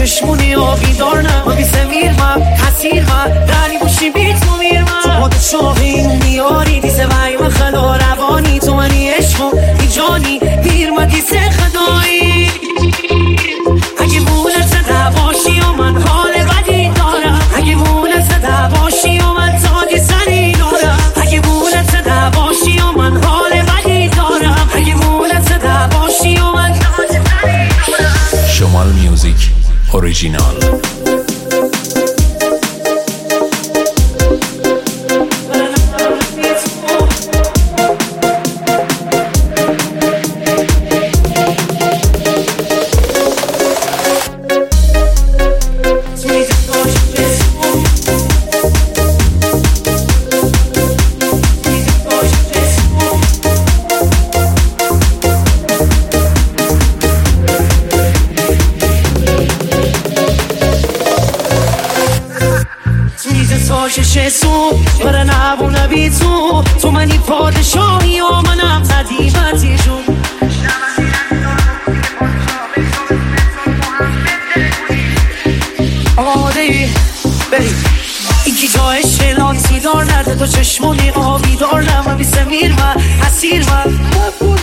چشمونی آبی دارم و بی زمیر من حسیر من دلی بوشی بیت تو میر من تو خود شاقی میاری دیزه وی من خلا روانی تو منی عشقم ای جانی میر من دیزه خدایی اگه مونت زده باشی و من حال بدی دارم اگه مونت زده باشی و من تاگی سری دارم اگه مونت زده باشی و من حال بدی دارم اگه مونت زده باشی و من تاگی سری دارم. شمال میوزیک اوریجینال. برای نبونه بی تو منی پادشاهی و منم قدیمتی جون آماده ای بریم اینکی جای شلانسی دار نرده تو چشمونی آبی دار نم بی زمیر من حسیر من